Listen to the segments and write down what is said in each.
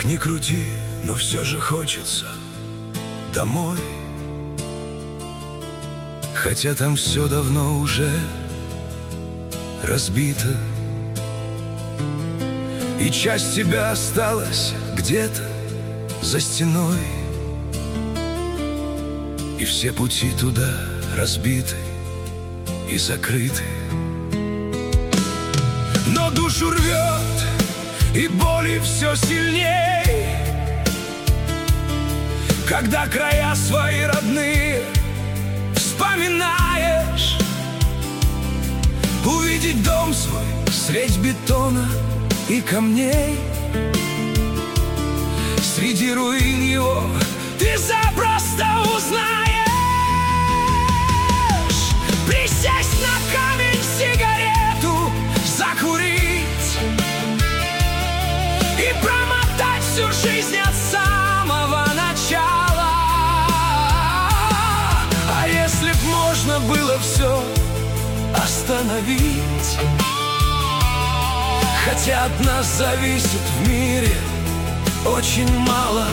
Как ни крути, но все же хочется домой. Хотя там все давно уже разбито, и часть тебя осталась где-то за стеной, и все пути туда разбиты и закрыты. Но душу рвет, и боли все сильней, когда края свои родные вспоминаешь. Увидеть дом свой средь бетона и камней, среди руин его ты запросто узнаешь. Присесть на камень, сигарету закурить и промотать всю жизнь от самого начала. А если б можно было все остановить, хотя от нас зависит в мире очень мало.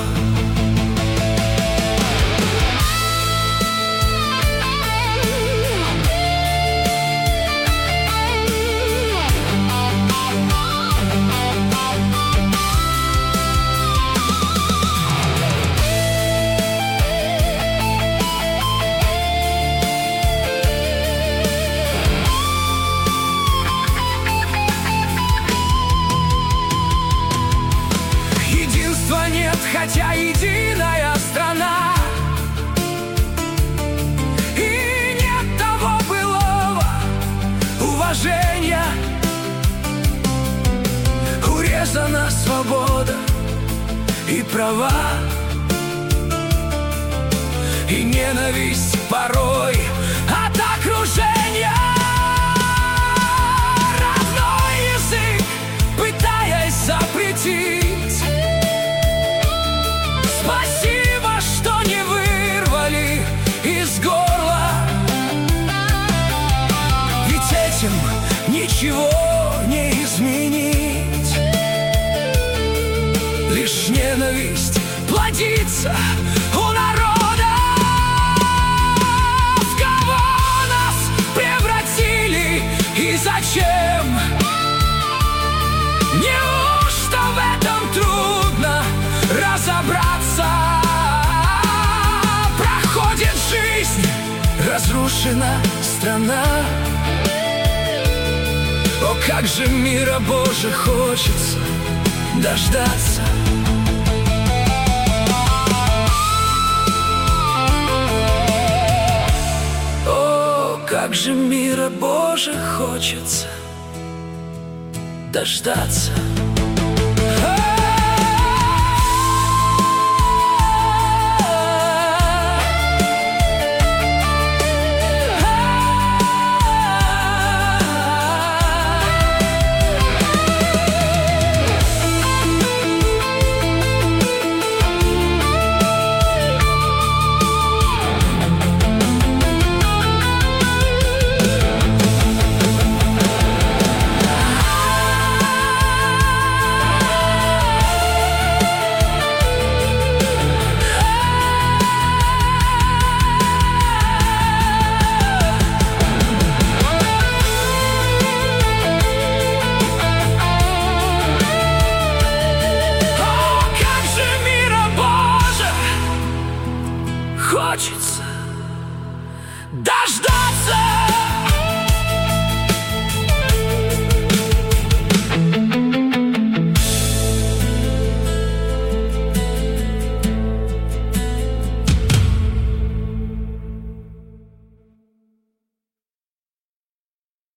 Нет, хотя единая страна, и нет того былого уважения. Урезана свобода и права, и ненависть порой от окружения. Родной язык пытаясь запретить. Спасибо, что не вырвали из горла, ведь этим ничего не изменить. Лишь ненависть плодится у народа. В кого нас превратили и зачем? Неужто в этом трудно разобраться? Проходит жизнь, разрушена страна. О, как же мира Божия хочется дождаться. О, как же мира Божия хочется дождаться.